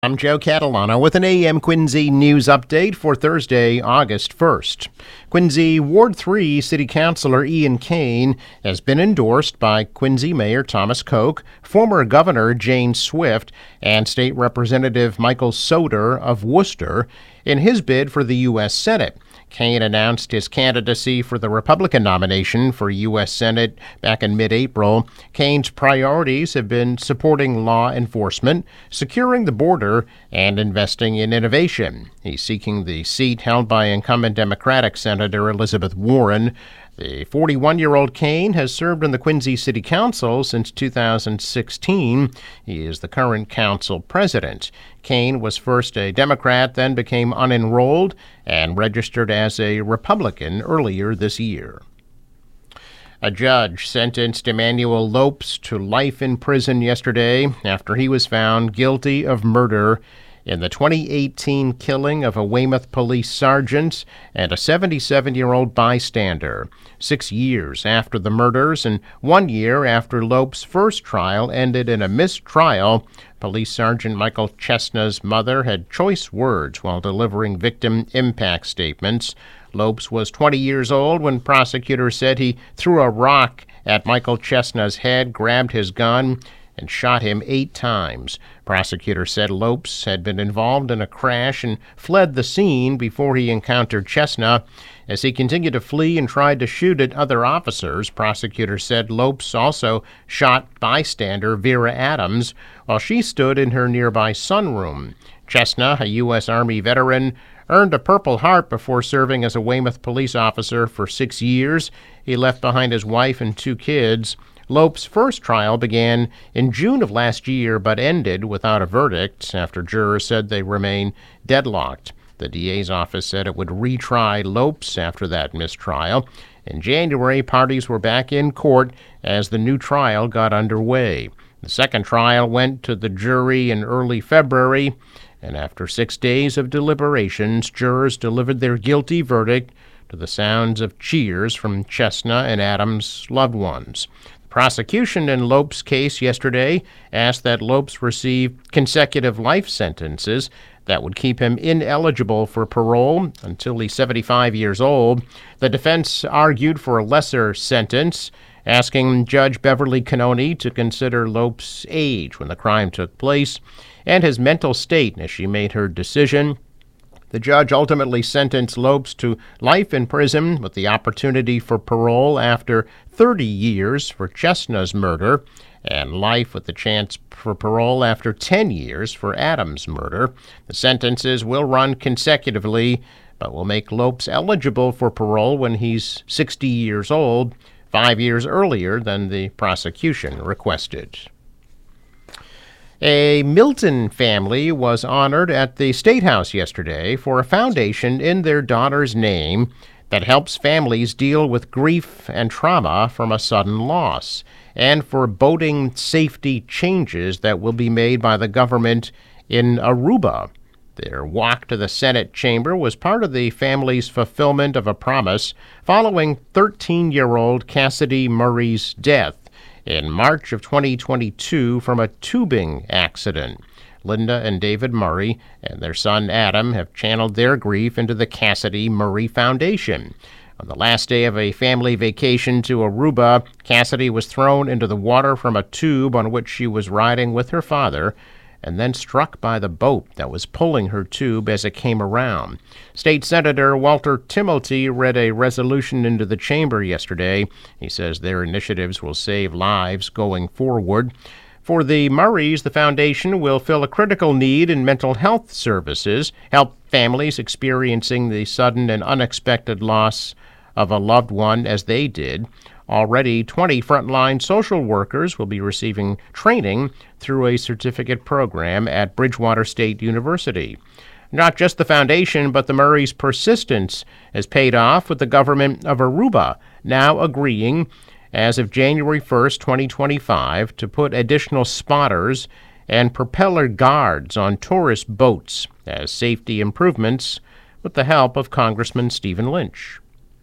I'm Joe Catalano with an AM Quincy news update for Thursday, August 1st. Quincy Ward 3 City Councilor Ian Kane has been endorsed by Quincy Mayor Thomas Koch, former Governor Jane Swift, and State Representative Michael Soter of Worcester in his bid for the U.S. Senate. Kane announced his candidacy for the Republican nomination for U.S. Senate back in mid-April. Kane's priorities have been supporting law enforcement, securing the border, and investing in innovation. He's seeking the seat held by incumbent Democratic Senator Elizabeth Warren. The 41-year-old Kane has served in the Quincy City Council since 2016. He is the current council president. Kane was first a Democrat, then became unenrolled and registered as a Republican earlier this year. A judge sentenced Emmanuel Lopes to life in prison yesterday after he was found guilty of murder in the 2018 killing of a Weymouth police sergeant and a 77-year-old bystander. 6 years after the murders and 1 year after Lopes' first trial ended in a mistrial, Police Sergeant Michael Chesna's mother had choice words while delivering victim impact statements. Lopes was 20 years old when prosecutors said he threw a rock at Michael Chesna's head, grabbed his gun, and shot him 8 times. Prosecutors said Lopes had been involved in a crash and fled the scene before he encountered Chesna. As he continued to flee and tried to shoot at other officers, prosecutors said Lopes also shot bystander Vera Adams while she stood in her nearby sunroom. Chesna, a U.S. Army veteran, earned a Purple Heart before serving as a Weymouth police officer for 6 years. He left behind his wife and 2 kids. Lopes' first trial began in June of last year but ended without a verdict after jurors said they remain deadlocked. The DA's office said it would retry Lopes after that mistrial. In January, parties were back in court as the new trial got underway. The second trial went to the jury in early February, and after 6 days of deliberations, jurors delivered their guilty verdict to the sounds of cheers from Chesna and Adams' loved ones. Prosecution in Lopes' case yesterday asked that Lopes receive consecutive life sentences that would keep him ineligible for parole until he's 75 years old. The defense argued for a lesser sentence, asking Judge Beverly Cannoni to consider Lopes' age when the crime took place and his mental state as she made her decision. The judge ultimately sentenced Lopes to life in prison with the opportunity for parole after 30 years for Chesna's murder and life with the chance for parole after 10 years for Adams' murder. The sentences will run consecutively, but will make Lopes eligible for parole when he's 60 years old, 5 years earlier than the prosecution requested. A Milton family was honored at the State House yesterday for a foundation in their daughter's name that helps families deal with grief and trauma from a sudden loss, and for boating safety changes that will be made by the government in Aruba. Their walk to the Senate chamber was part of the family's fulfillment of a promise following 13-year-old Cassidy Murray's death in March of 2022 from a tubing accident. Linda and David Murray and their son Adam have channeled their grief into the Cassidy Murray Foundation. On the last day of a family vacation to Aruba, Cassidy was thrown into the water from a tube on which she was riding with her father, and then struck by the boat that was pulling her tube as it came around. State Senator Walter Timilty read a resolution into the chamber yesterday. He says their initiatives will save lives going forward. For the Murrays, the foundation will fill a critical need in mental health services, help families experiencing the sudden and unexpected loss of a loved one as they did. Already, 20 frontline social workers will be receiving training through a certificate program at Bridgewater State University. Not just the foundation, but the Murrays' persistence has paid off, with the government of Aruba now agreeing, as of January 1st, 2025, to put additional spotters and propeller guards on tourist boats as safety improvements with the help of Congressman Stephen Lynch.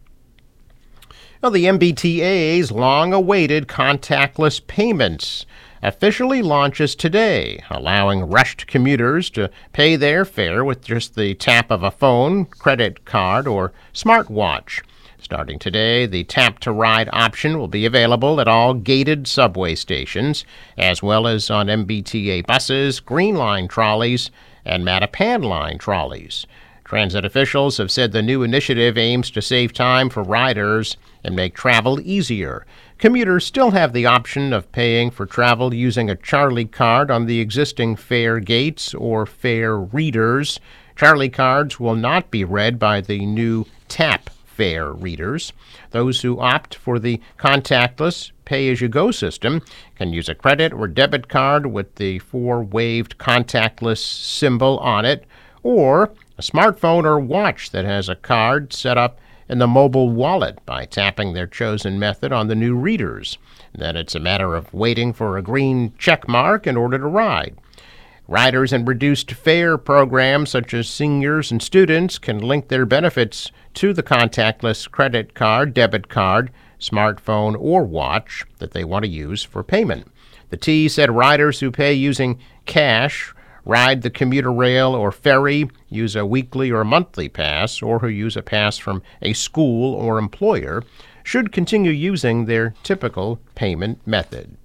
Well, the MBTA's long-awaited contactless payments officially launches today, allowing rushed commuters to pay their fare with just the tap of a phone, credit card, or smartwatch. Starting today, the tap-to-ride option will be available at all gated subway stations, as well as on MBTA buses, Green Line trolleys, and Mattapan Line trolleys. Transit officials have said the new initiative aims to save time for riders and make travel easier. Commuters still have the option of paying for travel using a Charlie card on the existing fare gates or fare readers. Charlie cards will not be read by the new tap fare readers. Those who opt for the contactless pay-as-you-go system can use a credit or debit card with the 4-waved contactless symbol on it, or a smartphone or watch that has a card set up in the mobile wallet by tapping their chosen method on the new readers. Then it's a matter of waiting for a green check mark in order to ride. Riders in reduced fare programs such as seniors and students can link their benefits to the contactless credit card, debit card, smartphone, or watch that they want to use for payment. The T said riders who pay using cash, ride the commuter rail or ferry, use a weekly or monthly pass, or who use a pass from a school or employer should continue using their typical payment method.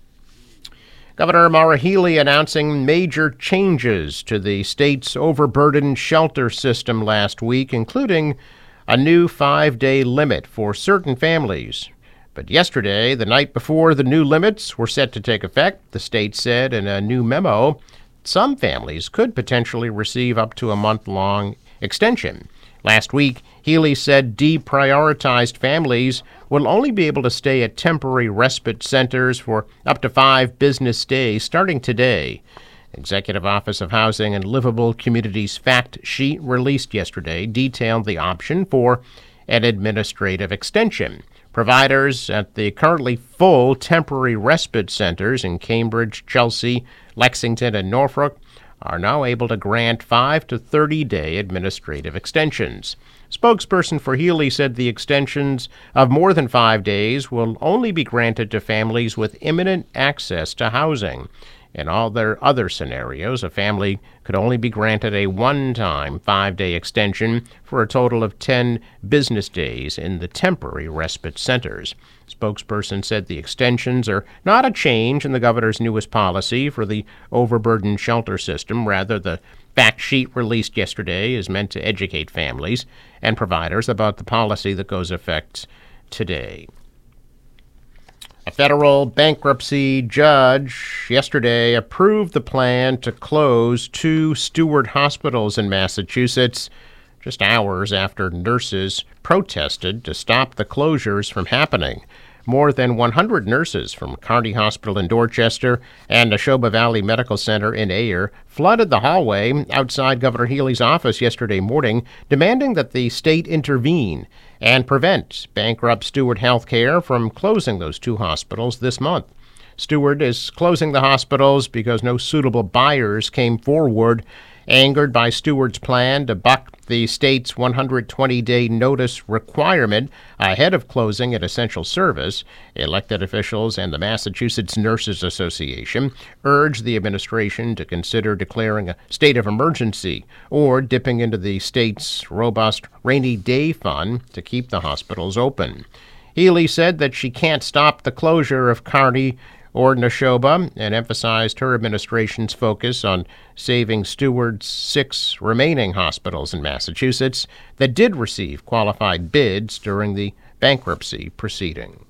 Governor Maura Healey announcing major changes to the state's overburdened shelter system last week, including a new 5-day limit for certain families. But yesterday, the night before the new limits were set to take effect, the state said in a new memo, some families could potentially receive up to a month-long extension. Last week, Healey said deprioritized families will only be able to stay at temporary respite centers for up to 5 business days starting today. Executive Office of Housing and Livable Communities fact sheet released yesterday detailed the option for an administrative extension. Providers at the currently full temporary respite centers in Cambridge, Chelsea, Lexington, and Norfolk are now able to grant 5 to 30-day administrative extensions. Spokesperson for Healey said the extensions of more than 5 days will only be granted to families with imminent access to housing. In all their other scenarios, a family could only be granted a one-time 5-day extension for a total of 10 business days in the temporary respite centers. Spokesperson said the extensions are not a change in the governor's newest policy for the overburdened shelter system. Rather, the fact sheet released yesterday is meant to educate families and providers about the policy that goes effect today. A federal bankruptcy judge yesterday approved the plan to close 2 Steward hospitals in Massachusetts just hours after nurses protested to stop the closures from happening. More than 100 nurses from Carney Hospital in Dorchester and Neshoba Valley Medical Center in Ayer flooded the hallway outside Governor Healey's office yesterday morning, demanding that the state intervene and prevent bankrupt Steward Healthcare from closing those 2 hospitals this month. Steward is closing the hospitals because no suitable buyers came forward. Angered by Steward's plan to buck the state's 120-day notice requirement ahead of closing an essential service, elected officials and the Massachusetts Nurses Association urged the administration to consider declaring a state of emergency or dipping into the state's robust rainy day fund to keep the hospitals open. Healey said that she can't stop the closure of Carney or Neshoba and emphasized her administration's focus on saving Steward's 6 remaining hospitals in Massachusetts that did receive qualified bids during the bankruptcy proceeding.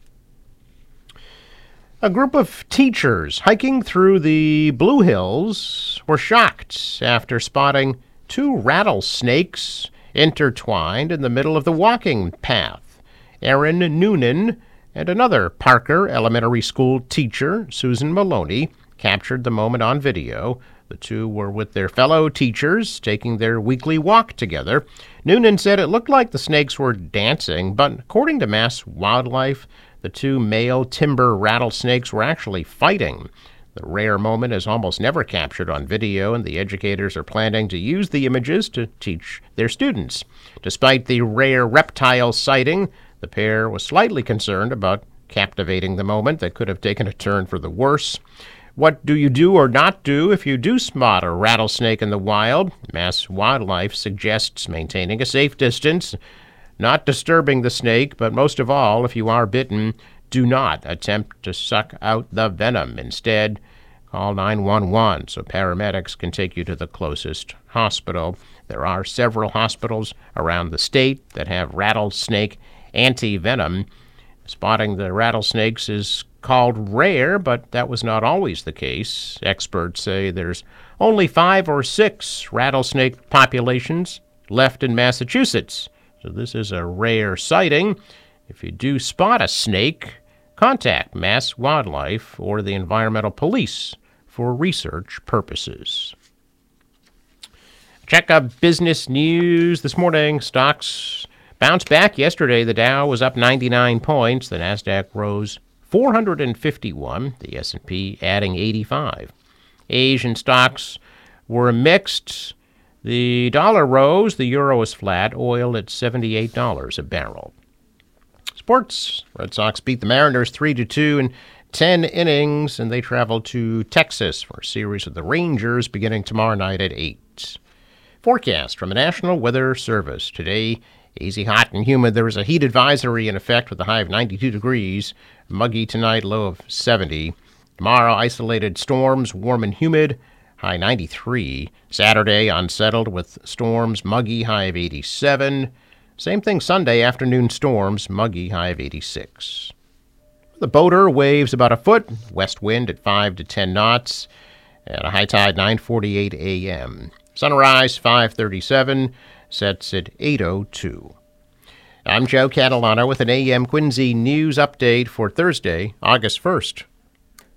A group of teachers hiking through the Blue Hills were shocked after spotting 2 rattlesnakes intertwined in the middle of the walking path. Erin Noonan and another Parker Elementary School teacher, Susan Maloney, captured the moment on video. The 2 were with their fellow teachers taking their weekly walk together. Noonan said it looked like the snakes were dancing, but according to Mass Wildlife, the 2 male timber rattlesnakes were actually fighting. The rare moment is almost never captured on video, and the educators are planning to use the images to teach their students. Despite the rare reptile sighting, the pair was slightly concerned about captivating the moment that could have taken a turn for the worse. What do you do or not do if you do spot a rattlesnake in the wild? Mass Wildlife suggests maintaining a safe distance, not disturbing the snake, but most of all, if you are bitten, do not attempt to suck out the venom. Instead, call 911 so paramedics can take you to the closest hospital. There are several hospitals around the state that have rattlesnake anti-venom. Spotting the rattlesnakes is called rare, but that was not always the case. Experts say there's only 5 or 6 rattlesnake populations left in Massachusetts. So this is a rare sighting. If you do spot a snake, contact Mass Wildlife or the Environmental Police for research purposes. Check out business news this morning. Stocks bounced back yesterday. The Dow was up 99 points. The Nasdaq rose 451. The S&P adding 85. Asian stocks were mixed. The dollar rose. The euro was flat. Oil at $78 a barrel. Sports. Red Sox beat the Mariners 3-2 in 10 innings, and they travel to Texas for a series of the Rangers beginning tomorrow night at 8. Forecast from the National Weather Service. Today, hazy, hot, and humid. There is a heat advisory in effect with a high of 92 degrees. Muggy tonight, low of 70. Tomorrow, isolated storms, warm and humid, high 93. Saturday, unsettled with storms, muggy, high of 87. Same thing Sunday, afternoon storms, muggy, high of 86. The boater waves about a foot, west wind at 5 to 10 knots, and a high tide 9:48 a.m. Sunrise 5:37, sets at 8:02. I'm Joe Catalano with an AM Quincy news update for Thursday, August 1st.